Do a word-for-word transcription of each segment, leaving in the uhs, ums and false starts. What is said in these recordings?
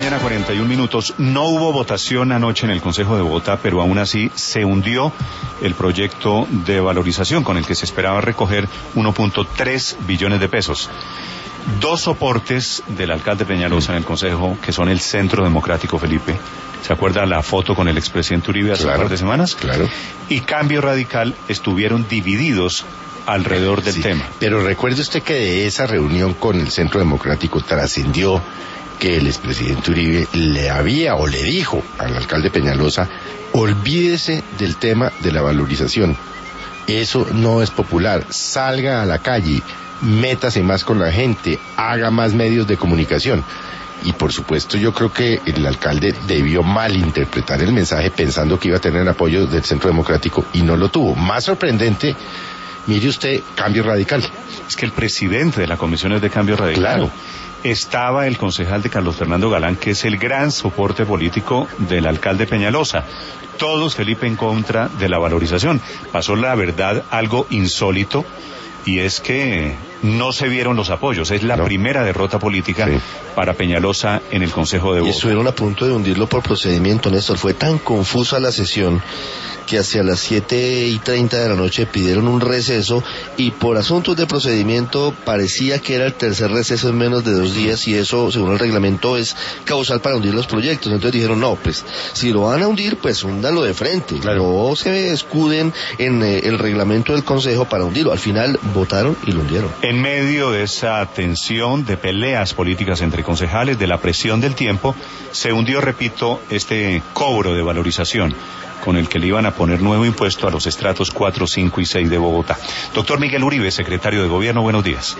Mañana cuarenta y un minutos. No hubo votación anoche en el Consejo de Bogotá, pero aún así se hundió el proyecto de valorización con el que se esperaba recoger uno punto tres billones de pesos. Dos soportes del alcalde Peñalosa en el Consejo, que son el Centro Democrático, Felipe. ¿Se acuerda la foto con el expresidente Uribe hace claro, un par de semanas? Claro. Y Cambio Radical estuvieron divididos alrededor del sí, tema. Pero recuerde usted que de esa reunión con el Centro Democrático trascendió que el expresidente Uribe le había o le dijo al alcalde Peñalosa: olvídese del tema de la valorización, eso no es popular, salga a la calle, métase más con la gente, haga más medios de comunicación. Y por supuesto yo creo que el alcalde debió malinterpretar el mensaje pensando que iba a tener apoyo del Centro Democrático y no lo tuvo. Más sorprendente, mire usted, Cambio Radical. Es que el presidente de la Comisión es de Cambio Radical. Claro. Estaba el concejal de Carlos Fernando Galán, que es el gran soporte político del alcalde Peñalosa. Todos, Felipe, en contra de la valorización. Pasó, la verdad, algo insólito, y es que no se vieron los apoyos. Es la no. primera derrota política sí. para Peñalosa en el Consejo de Bogotá. Y estuvieron a punto de hundirlo por procedimiento, Néstor. Fue tan confusa la sesión que hacia las siete y treinta de la noche pidieron un receso, y por asuntos de procedimiento parecía que era el tercer receso en menos de dos días, y eso, según el reglamento, es causal para hundir los proyectos. Entonces dijeron, no, pues si lo van a hundir, pues húndanlo de frente, claro. No se escuden en eh, el reglamento del Consejo para hundirlo. Al final votaron y lo hundieron. En medio de esa tensión, de peleas políticas entre concejales, de la presión del tiempo, se hundió, repito, este cobro de valorización con el que le iban a poner nuevo impuesto a los estratos cuatro, cinco y seis de Bogotá. Doctor Miguel Uribe, secretario de Gobierno, buenos días.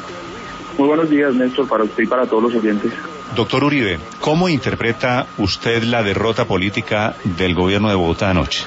Muy buenos días, Néstor, para usted y para todos los oyentes. Doctor Uribe, ¿cómo interpreta usted la derrota política del Gobierno de Bogotá anoche?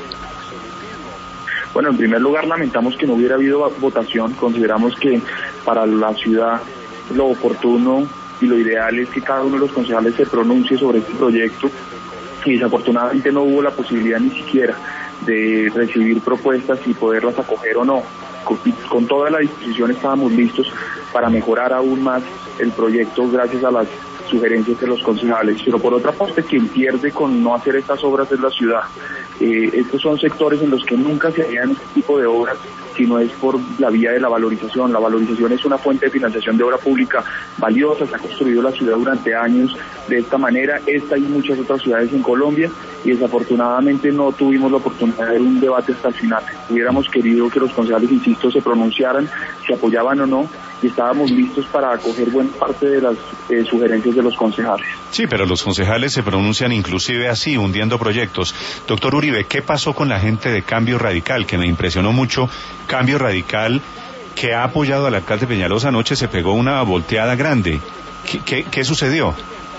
Bueno, en primer lugar, lamentamos que no hubiera habido votación. Consideramos que para la ciudad lo oportuno y lo ideal es que cada uno de los concejales se pronuncie sobre este proyecto, y desafortunadamente no hubo la posibilidad ni siquiera de recibir propuestas y poderlas acoger o no. Con, con toda la disposición estábamos listos para mejorar aún más el proyecto gracias a las sugerencias de los concejales, pero por otra parte quien pierde con no hacer estas obras es la ciudad. Eh, estos son sectores en los que nunca se harían este tipo de obras si no es por la vía de la valorización. La valorización es una fuente de financiación de obra pública valiosa, se ha construido la ciudad durante años de esta manera, esta y muchas otras ciudades en Colombia, y desafortunadamente no tuvimos la oportunidad de ver un debate hasta el final. Hubiéramos querido que los concejales, insisto, se pronunciaran, si apoyaban o no, y estábamos listos para acoger buena parte de las eh, sugerencias de los concejales. Sí, pero los concejales se pronuncian inclusive así, hundiendo proyectos. Doctor Uribe, ¿qué pasó con la gente de Cambio Radical? Que me impresionó mucho. Cambio Radical, que ha apoyado al alcalde Peñalosa anoche, se pegó una volteada grande. ¿Qué, qué, qué sucedió?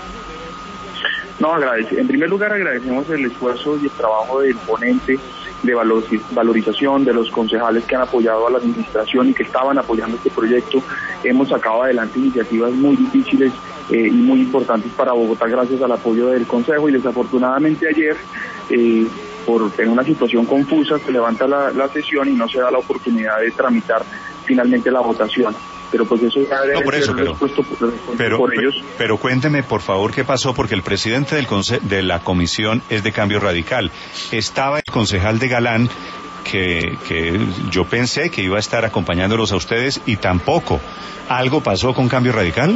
No, agradece. En primer lugar, agradecemos el esfuerzo y el trabajo del ponente de valorización, de los concejales que han apoyado a la administración y que estaban apoyando este proyecto. Hemos sacado adelante iniciativas muy difíciles eh, y muy importantes para Bogotá gracias al apoyo del Consejo, y desafortunadamente ayer, eh, por en una situación confusa, se levanta la, la sesión y no se da la oportunidad de tramitar finalmente la votación. Pero pues eso ya debe no, por eso, ser pero, respuesto por, pero, por ellos. Pero, pero cuénteme, por favor, qué pasó, porque el presidente del conce- de la comisión es de Cambio Radical. Estaba el concejal de Galán, que, que yo pensé que iba a estar acompañándolos a ustedes, y tampoco. ¿Algo pasó con Cambio Radical?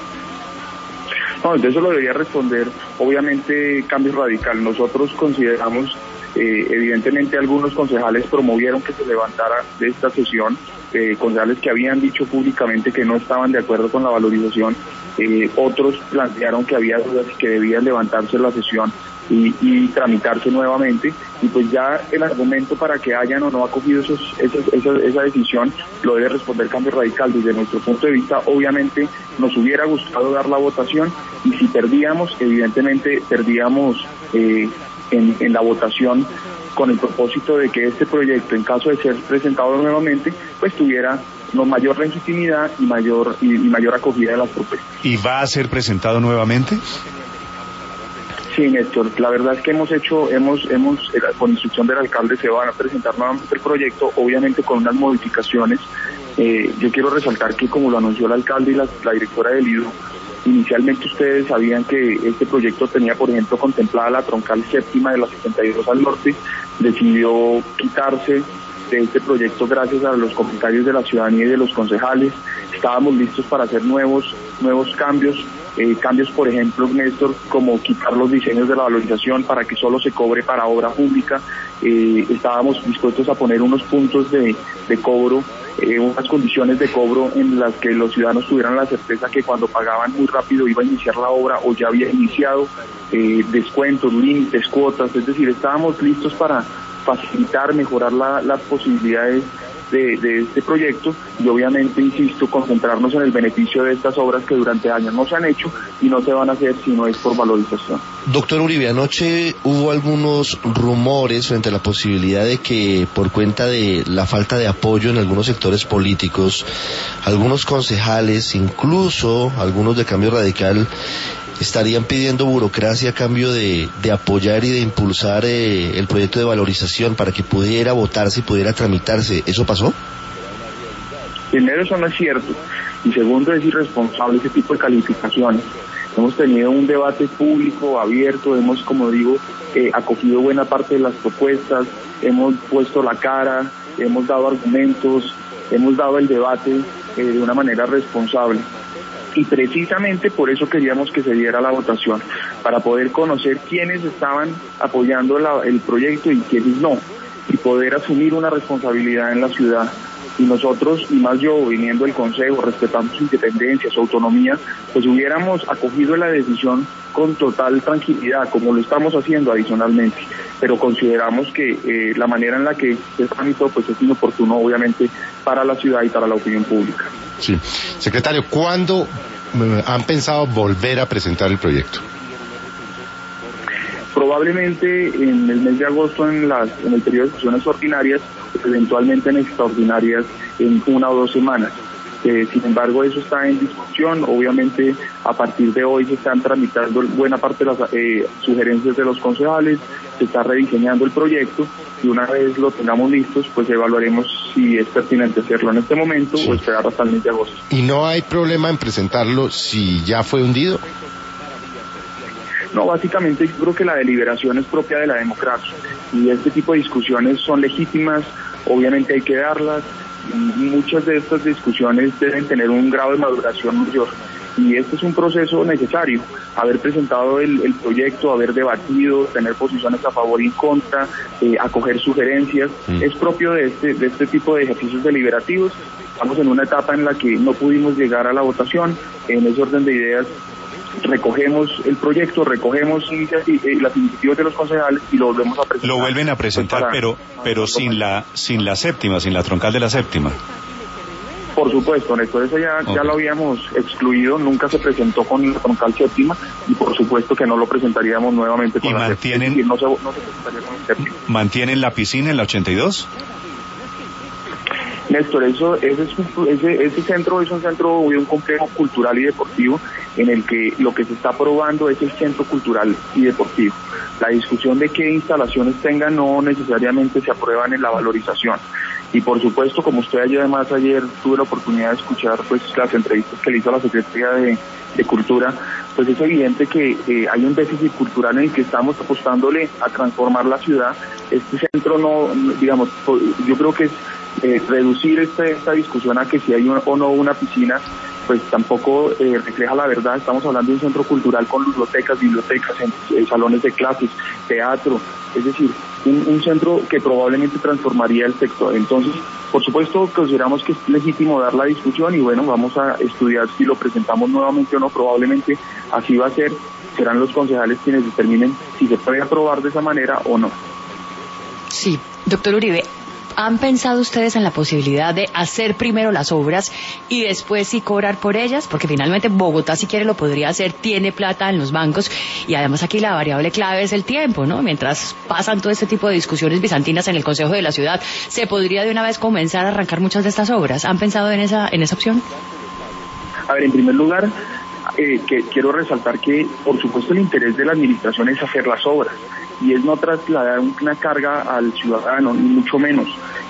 No, de eso lo debería responder, obviamente, Cambio Radical. Nosotros consideramos, eh, evidentemente, algunos concejales promovieron que se levantara de esta sesión, eh, concejales que habían dicho públicamente que no estaban de acuerdo con la valorización, eh, otros plantearon que había dudas y que debía levantarse la sesión y, y tramitarse nuevamente, y pues ya el argumento para que hayan o no acogido esos, esos, esa, esa decisión lo debe responder Cambio Radical. Desde nuestro punto de vista, obviamente nos hubiera gustado dar la votación, y si perdíamos, evidentemente perdíamos eh, en, en la votación, con el propósito de que este proyecto, en caso de ser presentado nuevamente, pues tuviera no, mayor legitimidad y mayor y, y mayor acogida de las propuestas. ¿Y va a ser presentado nuevamente? Sí, Néstor, la verdad es que hemos hecho, hemos, hemos, con instrucción del alcalde se van a presentar nuevamente el proyecto, obviamente con unas modificaciones. Eh, yo quiero resaltar que, como lo anunció el alcalde y la, la directora del I D U, Inicialmente ustedes sabían que este proyecto tenía, por ejemplo, contemplada la troncal séptima de la setenta y dos al norte, decidió quitarse de este proyecto gracias a los comentarios de la ciudadanía y de los concejales. Estábamos listos para hacer nuevos, nuevos cambios, eh, cambios, por ejemplo, Néstor, como quitar los diseños de la valorización para que solo se cobre para obra pública. Eh, estábamos dispuestos a poner unos puntos de, de cobro, eh, unas condiciones de cobro en las que los ciudadanos tuvieran la certeza que cuando pagaban muy rápido iba a iniciar la obra o ya había iniciado, eh, descuentos, límites, cuotas, es decir, estábamos listos para facilitar, mejorar la, las posibilidades de, de este proyecto y obviamente, insisto, concentrarnos en el beneficio de estas obras que durante años no se han hecho y no se van a hacer si no es por valorización. Doctor Uribe, anoche hubo algunos rumores frente a la posibilidad de que por cuenta de la falta de apoyo en algunos sectores políticos, algunos concejales, incluso algunos de Cambio Radical, estarían pidiendo burocracia a cambio de, de apoyar y de impulsar eh, el proyecto de valorización para que pudiera votarse y pudiera tramitarse. ¿Eso pasó? Primero, eso no es cierto. Y segundo, es irresponsable ese tipo de calificaciones. Hemos tenido un debate público abierto, hemos, como digo, eh, acogido buena parte de las propuestas, hemos puesto la cara, hemos dado argumentos, hemos dado el debate eh, de una manera responsable. Y precisamente por eso queríamos que se diera la votación, para poder conocer quiénes estaban apoyando la, el proyecto y quiénes no, y poder asumir una responsabilidad en la ciudad. Y nosotros, y más yo, viniendo del Consejo, respetando su independencia, su autonomía, pues hubiéramos acogido la decisión con total tranquilidad, como lo estamos haciendo adicionalmente, pero consideramos que eh, la manera en la que se tramitó pues es inoportuno, obviamente, para la ciudad y para la opinión pública. Sí. Secretario, ¿cuándo han pensado volver a presentar el proyecto? Probablemente en el mes de agosto, en, las, en el periodo de sesiones ordinarias, eventualmente en extraordinarias en una o dos semanas. Eh, sin embargo, eso está en discusión. Obviamente, a partir de hoy se están tramitando buena parte de las eh, sugerencias de los concejales, se está rediseñando el proyecto y una vez lo tengamos listos, pues evaluaremos si es pertinente hacerlo en este momento sí. o esperar hasta el mes de agosto. ¿Y no hay problema en presentarlo si ya fue hundido? No, básicamente yo creo que la deliberación es propia de la democracia y este tipo de discusiones son legítimas, obviamente hay que darlas. Muchas de estas discusiones deben tener un grado de maduración mayor y este es un proceso necesario, haber presentado el, el proyecto, haber debatido, tener posiciones a favor y en contra, eh, acoger sugerencias, mm. es propio de este, de este tipo de ejercicios deliberativos. Estamos en una etapa en la que no pudimos llegar a la votación, en ese orden de ideas recogemos el proyecto, recogemos iniciativ- eh, las iniciativas de los concejales y lo volvemos a presentar. Lo vuelven a presentar, pues para, pero pero sin la sin la séptima, sin la troncal de la séptima. Por supuesto, Néstor, eso ya, okay. ya lo habíamos excluido, nunca se presentó con la troncal séptima y por supuesto que no lo presentaríamos nuevamente con ¿Y la mantienen, séptima. No se, no se presentaría con la séptima. ¿Mantienen la piscina en la ochenta y dos? Néstor, eso, ese, es un, ese, ese centro es un centro de un complejo cultural y deportivo en el que lo que se está aprobando es el centro cultural y deportivo. La discusión de qué instalaciones tenga no necesariamente se aprueban en la valorización. Y por supuesto, como usted ayer, además ayer tuve la oportunidad de escuchar pues las entrevistas que le hizo a la Secretaría de, de Cultura, pues es evidente que eh, hay un déficit cultural en el que estamos apostándole a transformar la ciudad. Este centro no, digamos, yo creo que es eh, reducir este, esta discusión a que si hay una, o no una piscina, pues tampoco eh, refleja la verdad. Estamos hablando de un centro cultural con bibliotecas, bibliotecas, en, eh, salones de clases, teatro, es decir, un, un centro que probablemente transformaría el sector. Entonces, por supuesto, consideramos que es legítimo dar la discusión y bueno, vamos a estudiar si lo presentamos nuevamente o no, probablemente así va a ser, serán los concejales quienes determinen si se puede aprobar de esa manera o no. Sí, doctor Uribe, ¿han pensado ustedes en la posibilidad de hacer primero las obras y después sí cobrar por ellas? Porque finalmente Bogotá, si quiere, lo podría hacer, tiene plata en los bancos y además aquí la variable clave es el tiempo, ¿no? Mientras pasan todo este tipo de discusiones bizantinas en el Consejo de la Ciudad, ¿se podría de una vez comenzar a arrancar muchas de estas obras? ¿Han pensado en esa, en esa opción? A ver, en primer lugar, eh, que quiero resaltar que, por supuesto, el interés de la administración es hacer las obras y es no trasladar una carga al ciudadano, ni mucho menos.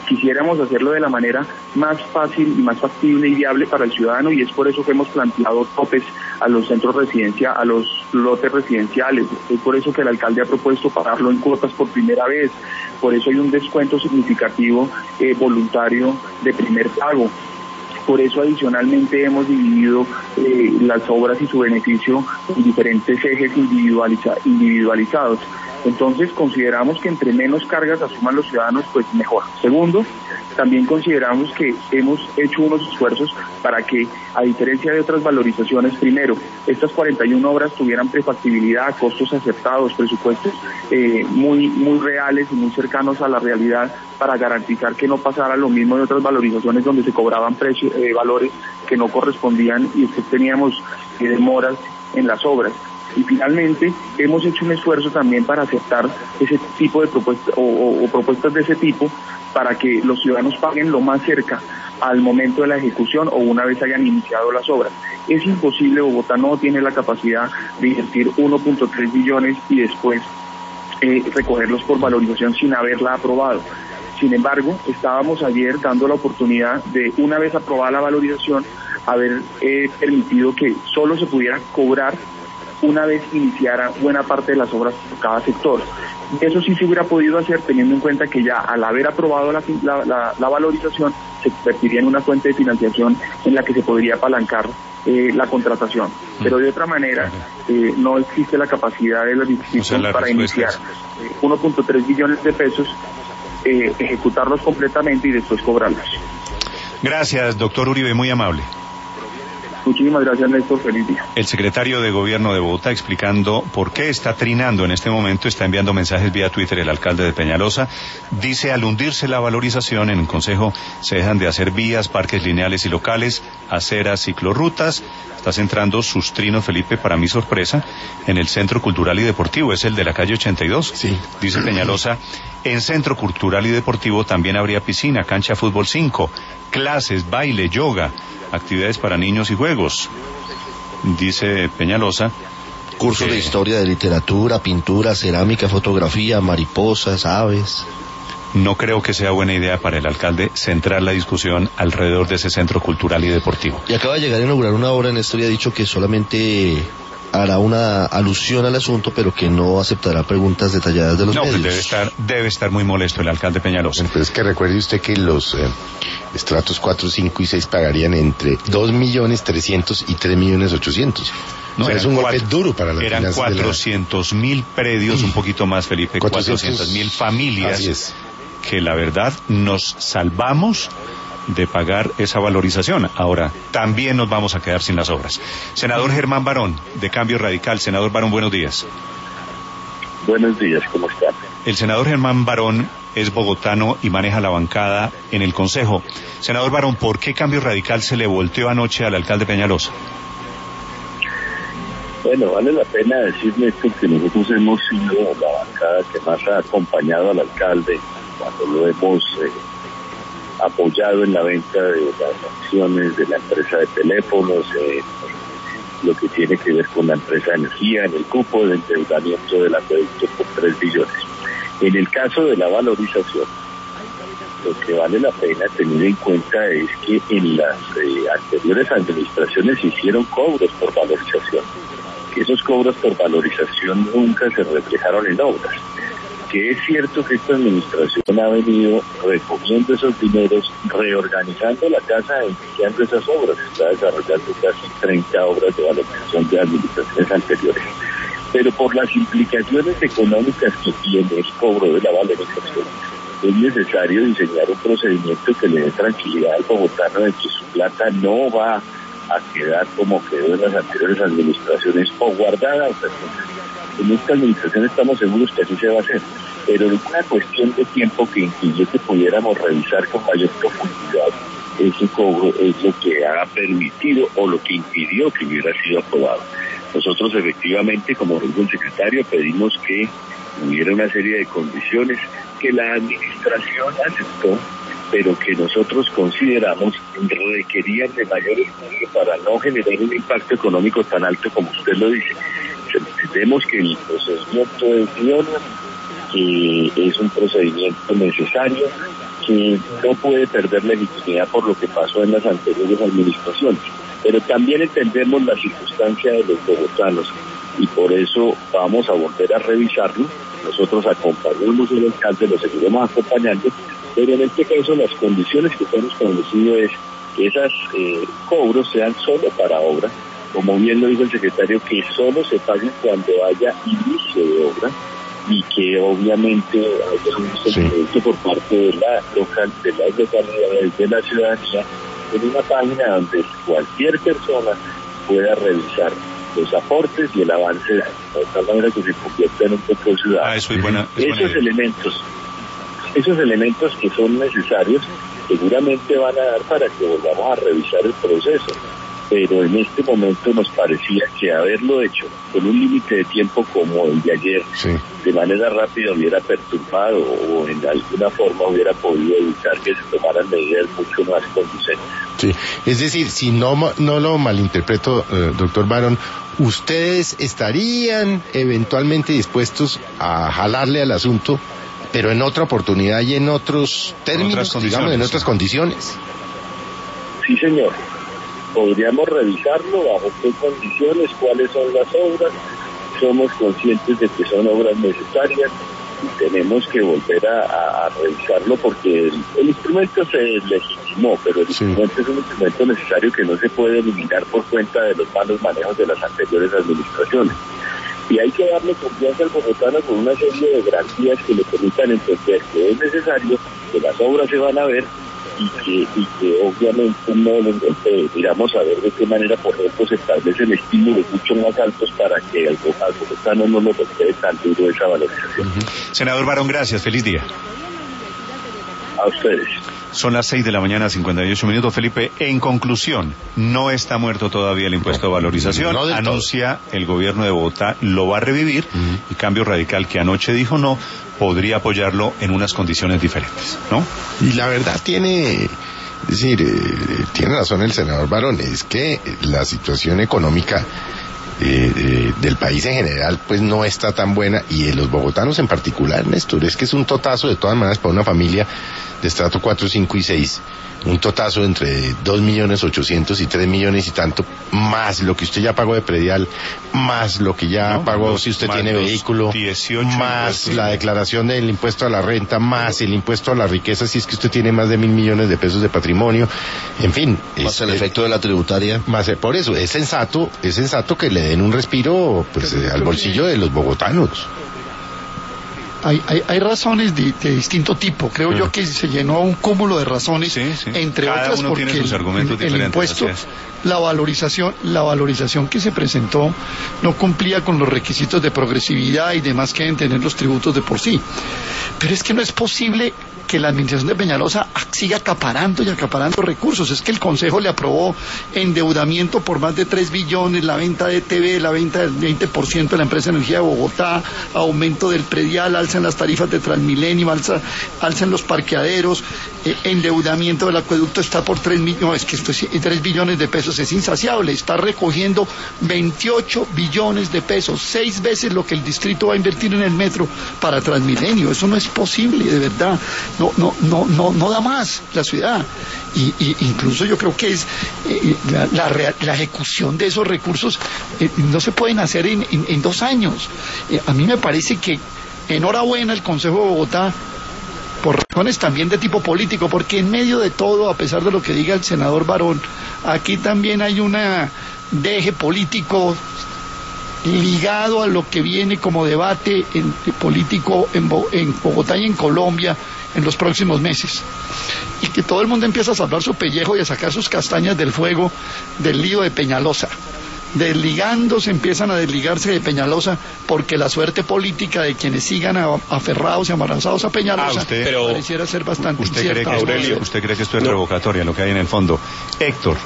quisiéramos hacerlo de la manera más fácil y más factible y viable para el ciudadano, y es por eso que hemos planteado topes a los centros residenciales, a los lotes residenciales. Es por eso que el alcalde ha propuesto pagarlo en cuotas por primera vez. Por eso hay un descuento significativo eh, voluntario de primer pago. Por eso adicionalmente hemos dividido eh, las obras y su beneficio en diferentes ejes individualiza- individualizados. Entonces consideramos que entre menos cargas asuman los ciudadanos, pues mejor. Segundo, también consideramos que hemos hecho unos esfuerzos para que, a diferencia de otras valorizaciones, primero, estas cuarenta y una obras tuvieran prefactibilidad, costos aceptados, presupuestos eh, muy, muy reales y muy cercanos a la realidad, para garantizar que no pasara lo mismo de otras valorizaciones donde se cobraban precios, eh, valores que no correspondían, y después teníamos eh, demoras en las obras. Y finalmente hemos hecho un esfuerzo también para aceptar ese tipo de propuestas o, o, o propuestas de ese tipo, para que los ciudadanos paguen lo más cerca al momento de la ejecución o una vez hayan iniciado las obras. Es imposible, Bogotá no tiene la capacidad de invertir uno punto tres billones y después eh, recogerlos por valorización sin haberla aprobado. Sin embargo, estábamos ayer dando la oportunidad de, una vez aprobada la valorización, haber eh, permitido que solo se pudiera cobrar una vez iniciara buena parte de las obras por cada sector. Eso sí se hubiera podido hacer teniendo en cuenta que ya al haber aprobado la, la, la, la valorización se convertiría en una fuente de financiación en la que se podría apalancar eh, la contratación. Pero de otra manera eh, no existe la capacidad de los distritos, o sea, para iniciar eh, uno punto tres billones de pesos, eh, ejecutarlos completamente y después cobrarlos. Gracias, doctor Uribe, muy amable. Muchísimas gracias, Néstor. Feliz día. El secretario de Gobierno de Bogotá explicando por qué está trinando en este momento, está enviando mensajes vía Twitter el alcalde de Peñalosa. Dice, al hundirse la valorización en el Consejo se dejan de hacer vías, parques lineales y locales, aceras, ciclorrutas. Está centrando sus trinos, Felipe, para mi sorpresa, en el Centro Cultural y Deportivo, es el de la calle ochenta y dos. Sí. Dice Peñalosa, en Centro Cultural y Deportivo también habría piscina, cancha de fútbol cinco, clases, baile, yoga, actividades para niños y juegos. Dice Peñalosa, cursos que de historia, de literatura, pintura, cerámica, fotografía, mariposas, aves. No creo que sea buena idea para el alcalde centrar la discusión alrededor de ese centro cultural y deportivo. Y acaba de llegar a inaugurar una obra, Néstor, y ha dicho que solamente hará una alusión al asunto, pero que no aceptará preguntas detalladas de los no, medios. No, pues debe estar, debe estar muy molesto el alcalde Peñalosa. Bueno, pero es que recuerde usted que los eh, estratos cuatro, cinco y seis pagarían entre dos millones trescientos y tres millones ochocientos. No, o sea, es un golpe duro para la Eran cuatrocientos mil la... predios, un poquito más, Felipe, cuatrocientos mil familias que la verdad nos salvamos de pagar esa valorización. Ahora, también nos vamos a quedar sin las obras. Senador Germán Barón, de Cambio Radical. Senador Barón, buenos días. Buenos días, ¿cómo están? El senador Germán Barón es bogotano y maneja la bancada en el Consejo. Senador Barón, ¿por qué Cambio Radical se le volteó anoche al alcalde Peñalosa? Bueno, vale la pena decirle esto, que nosotros hemos sido la bancada que más ha acompañado al alcalde cuando lo hemos eh, apoyado en la venta de las acciones de la empresa de teléfonos, eh, lo que tiene que ver con la empresa de energía, en el cupo de endeudamiento del acueducto por tres billones. En el caso de la valorización, lo que vale la pena tener en cuenta es que en las eh, anteriores administraciones se hicieron cobros por valorización, que esos cobros por valorización nunca se reflejaron en obras. Que es cierto que esta administración ha venido recogiendo esos dineros, reorganizando la casa, iniciando esas obras, está desarrollando casi treinta obras de valorización de administraciones anteriores. Pero por las implicaciones económicas que tiene el cobro de la valorización, es necesario diseñar un procedimiento que le dé tranquilidad al bogotano de que su plata no va a quedar como quedó en las anteriores administraciones o guardada. O sea, en esta administración estamos seguros que así se va a hacer, pero en una cuestión de tiempo que impidió que pudiéramos revisar con mayor profundidad ese cobro es lo que ha permitido o lo que impidió que hubiera sido aprobado. Nosotros efectivamente, como dijo el secretario, pedimos que hubiera una serie de condiciones que la administración aceptó, pero que nosotros consideramos requerían de mayor estudio para no generar un impacto económico tan alto como usted lo dice. Entendemos que el procedimiento es idóneo, que es un procedimiento necesario, que no puede perder legitimidad por lo que pasó en las anteriores administraciones. Pero también entendemos la circunstancia de los bogotanos y por eso vamos a volver a revisarlo. Nosotros acompañamos al alcalde, lo seguiremos acompañando, pero en este caso las condiciones que hemos establecido es que esos eh, cobros sean solo para obra, como bien lo dijo el secretario, que solo se paguen cuando haya inicio de obra y que obviamente haya un seguimiento sí. por parte de la local, de las localidades, de la ciudadanía, en una página donde cualquier persona pueda revisar los aportes y el avance de tal manera que se convierta en un control ciudadano. Ah, eso es buena, es esos buena elementos, esos elementos que son necesarios seguramente van a dar para que volvamos a revisar el proceso. Pero en este momento nos parecía que haberlo hecho con un límite de tiempo como el de ayer, sí. de manera rápida hubiera perturbado o en alguna forma hubiera podido evitar que se tomaran medidas mucho más conducentes. Sí, es decir, si no, no lo malinterpreto, eh, doctor Barón, ¿ustedes estarían eventualmente dispuestos a jalarle al asunto, pero en otra oportunidad y en otros términos, en digamos, en otras sí. condiciones? Sí, señor. Podríamos revisarlo, bajo qué condiciones, cuáles son las obras. Somos conscientes de que son obras necesarias y tenemos que volver a, a, a revisarlo porque el, el instrumento se legitimó, pero el sí. instrumento es un instrumento necesario que no se puede eliminar por cuenta de los malos manejos de las anteriores administraciones. Y hay que darle confianza al bogotano con una serie de garantías que le permitan entender que es necesario, que las obras se van a ver y que, y que obviamente no eh, miramos a ver de qué manera, por ejemplo, se establecen estímulos mucho más altos para que al bogotano no nos quede tan duro esa valorización. Uh-huh. Senador Barón, gracias, feliz día. A ustedes. Son las seis de la mañana, cincuenta y ocho minutos. Felipe, en conclusión, no está muerto todavía el impuesto de valorización. No, no Anuncia todo. El gobierno de Bogotá lo va a revivir uh-huh. y Cambio Radical, que anoche dijo no, podría apoyarlo en unas condiciones diferentes, ¿no? Y la verdad tiene, es decir, eh, tiene razón el senador Barón, es que la situación económica Eh, eh, del país en general pues no está tan buena y de los bogotanos en particular, Néstor, es que es un totazo de todas maneras para una familia de estrato cuatro, cinco y seis, un totazo entre dos millones ochocientos y tres millones y tanto, más lo que usted ya pagó de predial, más lo que ya no, pagó los, si usted tiene vehículo, dieciocho más la declaración del impuesto a la renta, más el impuesto a la riqueza si es que usted tiene más de mil millones de pesos de patrimonio, en fin. Más es, el efecto de la tributaria. Más, por eso, es sensato, es sensato que le den un respiro pues eh, al bolsillo de los bogotanos. Hay, hay, hay razones de, de distinto tipo. Creo sí. yo que se llenó un cúmulo de razones, sí, sí. entre Cada otras uno porque tiene sus argumentos el, el impuesto, la valorización, la valorización que se presentó no cumplía con los requisitos de progresividad y demás que deben tener los tributos de por sí. Pero es que no es posible que la administración de Peñalosa siga acaparando y acaparando recursos. Es que el Consejo le aprobó endeudamiento por más de tres billones, la venta de T V, la venta del veinte por ciento de la empresa de energía de Bogotá, aumento del predial, alza en las tarifas de Transmilenio, alza, alza en los parqueaderos, eh, endeudamiento del acueducto está por tres millones, no, es que esto es tres billones de pesos, es insaciable, está recogiendo veintiocho billones de pesos, seis veces lo que el distrito va a invertir en el metro para Transmilenio. Eso no es posible, de verdad. No, no, no, no, no da más la ciudad. Y, y incluso yo creo que es eh, la, la, la ejecución de esos recursos eh, no se pueden hacer en, en, en dos años. Eh, a mí me parece que enhorabuena el Consejo de Bogotá, por razones también de tipo político, porque en medio de todo, a pesar de lo que diga el senador Barón, aquí también hay una deje político ligado a lo que viene como debate en, político en, en Bogotá y en Colombia en los próximos meses, y que todo el mundo empieza a salvar su pellejo y a sacar sus castañas del fuego del lío de Peñalosa. Desligándose, empiezan a desligarse de Peñalosa, porque la suerte política de quienes sigan a, aferrados y embarazados a Peñalosa ah, usted, pero pareciera ser bastante usted incierta. Cree que, Aurelio, ¿Usted cree que esto es no. revocatoria, lo que hay en el fondo? Héctor.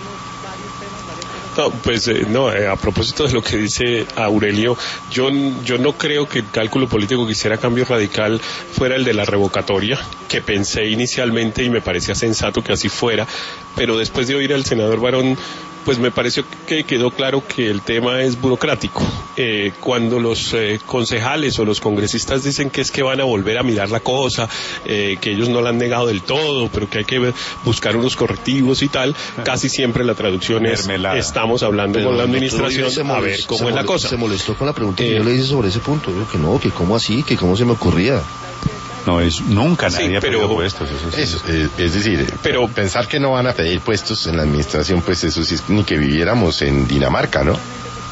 No, pues eh, no, eh, a propósito de lo que dice Aurelio, yo, yo no creo que el cálculo político que hiciera Cambio Radical fuera el de la revocatoria, que pensé inicialmente y me parecía sensato que así fuera, pero después de oír al senador Barón, Pues me pareció que quedó claro que el tema es burocrático. Eh, cuando los eh, concejales o los congresistas dicen que es que van a volver a mirar la cosa, eh, que ellos no la han negado del todo, pero que hay que buscar unos correctivos y tal, casi siempre la traducción es Mermelada. Estamos hablando pero con la administración molest, a ver cómo es la cosa. Se molestó con la pregunta que eh, yo le hice sobre ese punto. Digo que no, que cómo así, que cómo se me ocurría. No, es nunca nadie sí, ha pedido puestos. Eso, sí. eso es, es decir, pero pensar que no van a pedir puestos en la administración, pues eso sí es ni que viviéramos en Dinamarca, ¿no?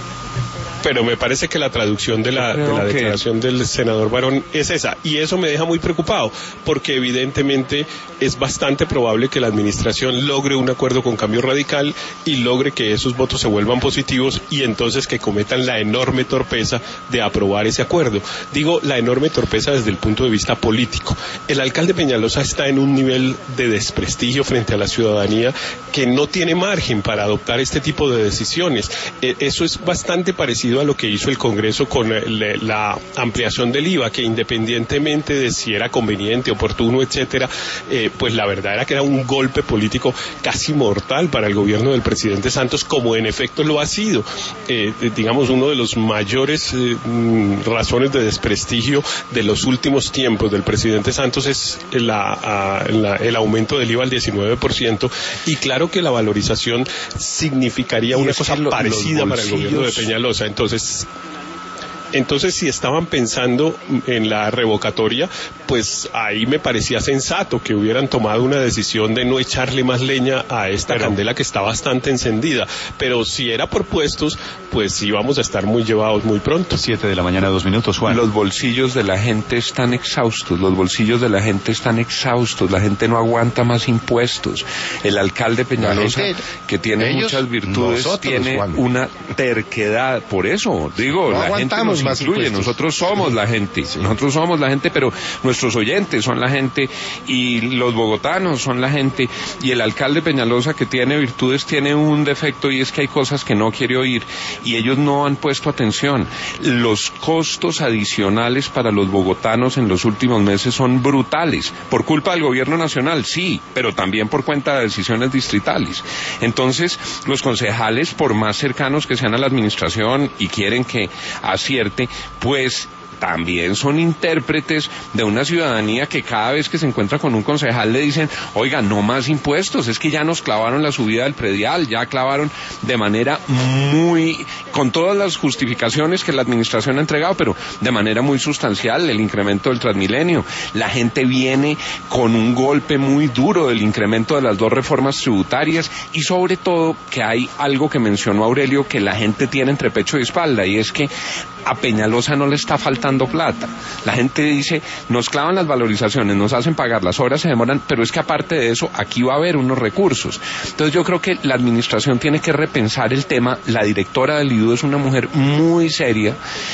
Pero me parece que la traducción de la, de la declaración que... del senador Barón es esa, y eso me deja muy preocupado, porque evidentemente es bastante probable que la administración logre un acuerdo con Cambio Radical y logre que esos votos se vuelvan positivos y entonces que cometan la enorme torpeza de aprobar ese acuerdo. Digo la enorme torpeza desde el punto de vista político. El alcalde Peñalosa está en un nivel de desprestigio frente a la ciudadanía que no tiene margen para adoptar este tipo de decisiones. Eh, eso es bastante parecido a lo que hizo el Congreso con la, la ampliación del I V A, que independientemente de si era conveniente, oportuno, etcétera, eh, pues la verdad era que era un golpe político casi mortal para el gobierno del presidente Santos, como en efecto lo ha sido. Eh, digamos, uno de los mayores eh, razones de desprestigio de los últimos tiempos del presidente Santos es la, a, la, el aumento del I V A al diecinueve por ciento, y claro que la valorización significaría una cosa lo, parecida para el gobierno de Peñalosa. Entonces, Entonces, entonces si estaban pensando en la revocatoria, pues ahí me parecía sensato que hubieran tomado una decisión de no echarle más leña a esta pero, candela que está bastante encendida. Pero si era por puestos, pues íbamos a estar muy llevados muy pronto. Siete de la mañana, dos minutos, Juan. Los bolsillos de la gente están exhaustos, los bolsillos de la gente están exhaustos, la gente no aguanta más impuestos. El alcalde Peñalosa, gente, que tiene ellos, muchas virtudes, nosotros, tiene Juan. una terquedad. Por eso, digo, no la gente nos más incluye, impuestos. Nosotros somos la gente, sí. nosotros somos la gente, pero nuestros oyentes son la gente y los bogotanos son la gente, y el alcalde Peñalosa, que tiene virtudes, tiene un defecto, y es que hay cosas que no quiere oír y ellos no han puesto atención. Los costos adicionales para los bogotanos en los últimos meses son brutales, por culpa del gobierno nacional, sí, pero también por cuenta de decisiones distritales. Entonces, los concejales, por más cercanos que sean a la administración y quieren que acierte, pues también son intérpretes de una ciudadanía que cada vez que se encuentra con un concejal le dicen, oiga, no más impuestos, es que ya nos clavaron la subida del predial, ya clavaron de manera muy, con todas las justificaciones que la administración ha entregado, pero de manera muy sustancial, el incremento del Transmilenio. La gente viene con un golpe muy duro del incremento de las dos reformas tributarias, y sobre todo que hay algo que mencionó Aurelio que la gente tiene entre pecho y espalda, y es que a Peñalosa no le está faltando plata. La gente dice, nos clavan las valorizaciones, nos hacen pagar, las obras se demoran, pero es que aparte de eso, aquí va a haber unos recursos. Entonces yo creo que la administración tiene que repensar el tema. La directora del I D U es una mujer muy seria,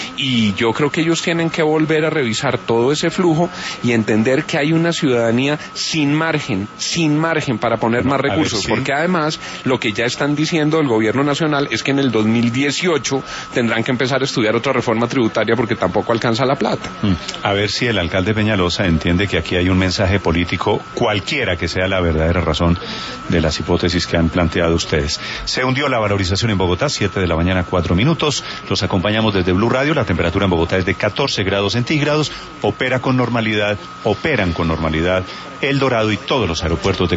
y yo creo que ellos tienen que volver a revisar todo ese flujo y entender que hay una ciudadanía sin margen, sin margen para poner más recursos, ver, sí. porque además lo que ya están diciendo el gobierno nacional es que en el dos mil dieciocho tendrán que empezar a estudiar otra reforma tributaria porque tampoco alcanza la plata. A ver si el alcalde Peñalosa entiende que aquí hay un mensaje político, cualquiera que sea la verdadera razón de las hipótesis que han planteado ustedes. Se hundió la valorización en Bogotá, siete de la mañana, cuatro minutos. Los acompañamos desde Blue Radio. La temperatura en Bogotá es de catorce grados centígrados. Opera con normalidad, operan con normalidad El Dorado y todos los aeropuertos de